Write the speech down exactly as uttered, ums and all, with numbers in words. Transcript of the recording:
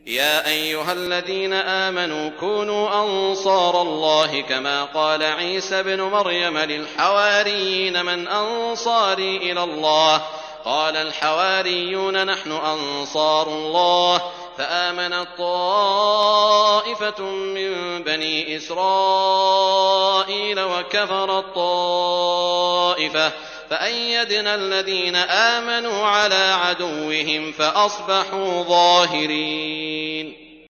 يا أيها الذين آمنوا كونوا أنصار الله كما قال عيسى ابن مريم للحواريين من أنصاري إلى الله قال الحواريون نحن أنصار الله فآمنت طائفة من بني إسرائيل وكفرت طائفة فأيدنا الذين آمنوا على عدوهم فأصبحوا ظاهرين.